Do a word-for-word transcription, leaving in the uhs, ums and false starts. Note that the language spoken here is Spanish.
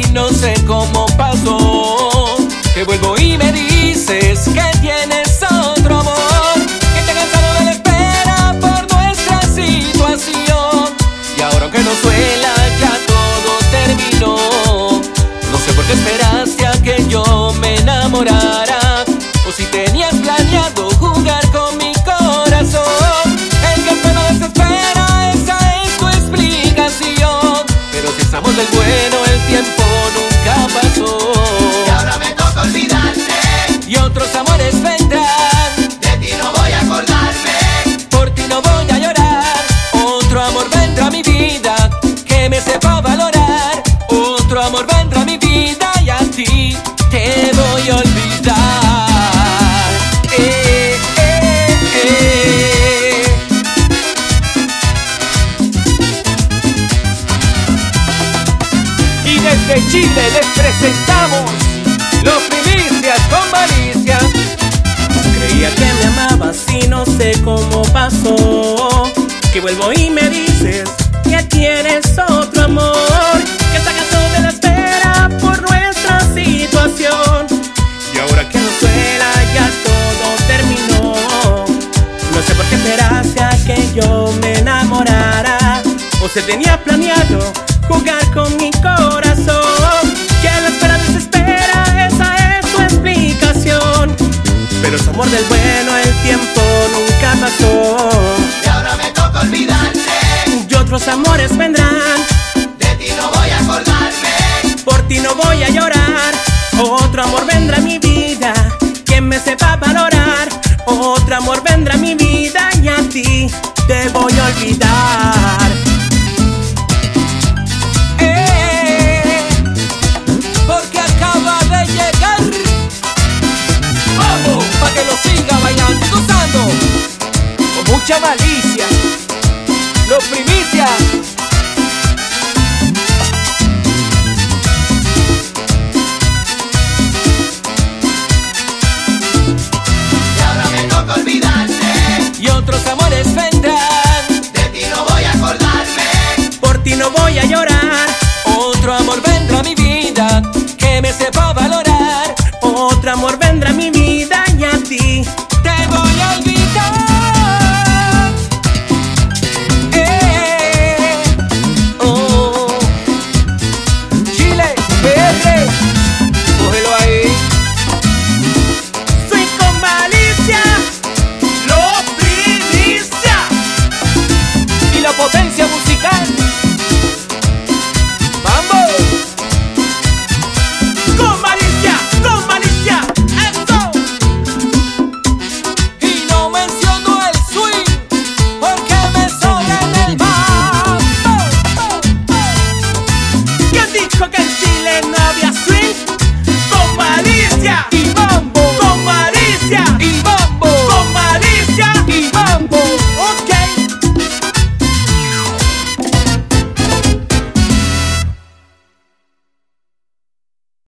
no sé cómo pasó, que vuelvo y me dices que tienes otro amor, que te has cansado de la espera por nuestra situación. Y ahora aunque no suela, ya todo terminó. No sé por qué esperaste a que yo me enamorara, o si tenías planeado jugar con mi corazón. El que espera desespera, esa es tu explicación. Pero si estamos del bueno, el tiempo nunca pasó. Y ahora me toca olvidarte, Y otros amores vendrán, de ti no voy a acordarme. por ti no voy a llorar. Otro amor vendrá a mi vida, que me sepa valorar. Otro amor vendrá a mi vida y a ti te voy a olvidar. Eh, eh, eh. Y desde Chile les presentamos Los Primicias con Malicia. Creía que me amabas y no sé cómo pasó, que vuelvo y me dices que tienes otro amor, que está cansado de la espera por nuestra situación. Y ahora que no suena, ya todo terminó. No sé por qué esperaste a que yo me enamorara, o se tenía planeado jugar con mi corazón. Que a la espera desespera, esa es tu explicación. Pero es amor del bueno, el tiempo nunca pasó. Y ahora me toca olvidarte, Y otros amores vendrán, de ti no voy a acordarme. por ti no voy a llorar. Otro amor vendrá a mi vida, quien me sepa valorar. Otro amor vendrá a mi vida y a ti te voy a olvidar.